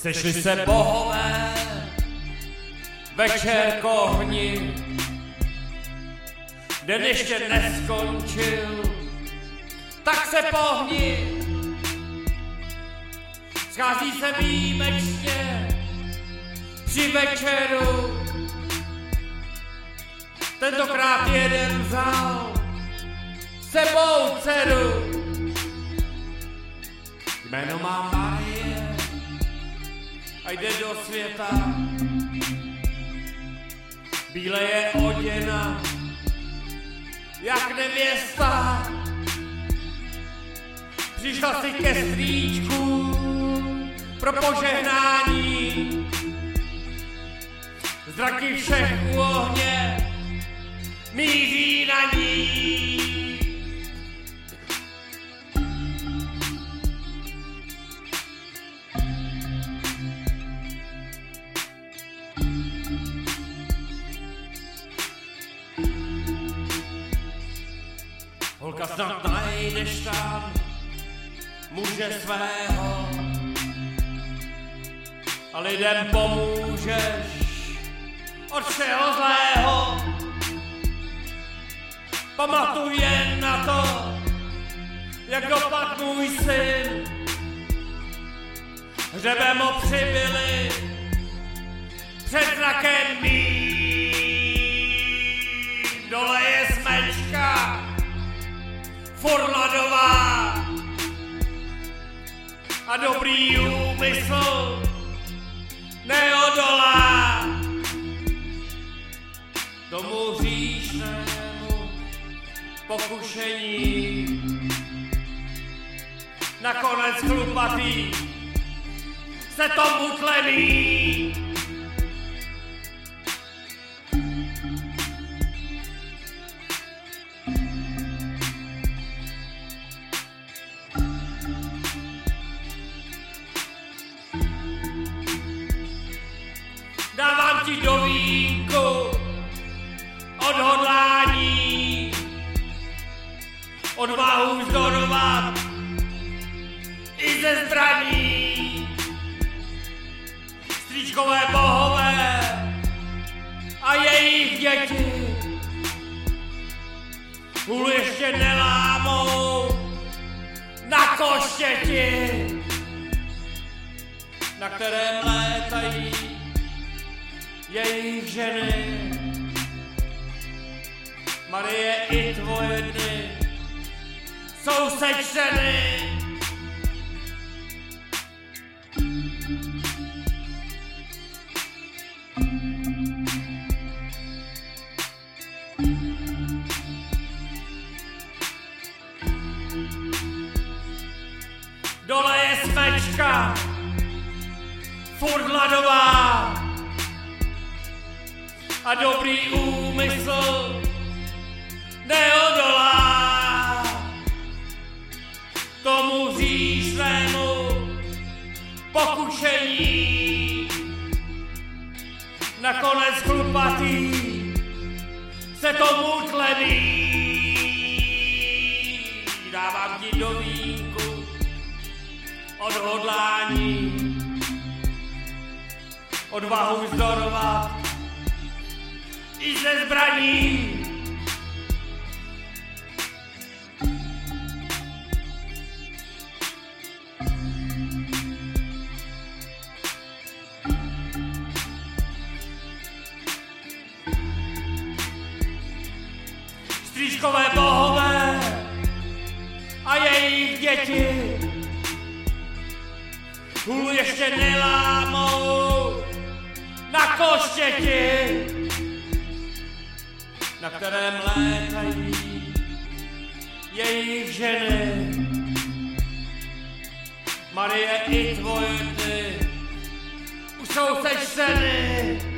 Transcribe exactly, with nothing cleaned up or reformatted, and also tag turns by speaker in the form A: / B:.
A: Sešli se bohové, večer kohni, den ještě neskončil, tak se pohni. Schází se výjimečně při večeru, tentokrát jeden vzal sebou dceru. Jméno má Marie a jde do světa. Bíle je oděna jak nevěsta. Přišla si ke strýčku pro požehnání. Zraky všech u ohně míří na ní. Holka, snad najdeš tam muže svého a lidem pomůžeš od všeho zlého. Pamatuj jen na to, jak dopad můj syn. Hřebem ho přibyli před zrakem mým. Dole je smečka furt hladová a dobrý úmysl neodolá. Tomu hříšnému pokušení nakonec chlupatý se tomu tlení. Dávám ti do vínku odhodlání, odvahu vzdorovat i ze zbraní. Strýčkové bohové a jejich děti hůl ještě nelámou na koštěti, na kterém létají jejich ženy. Marie, i tvoje dny jsou sečteny. Dole je smečka furt hladová a dobrý úmysl neodolá. Tomu hříšnému pokušení nakonec chlupatý se tomu tlení. Dávám ti do vínku odhodlání, odvahu vzdorovat i ze zbraní. Strýčkové bohové a jejich děti hůl ještě nelámou na koštěti, na kterém létají jejich ženy. Marie, i tvoje dny už jsou sečteny.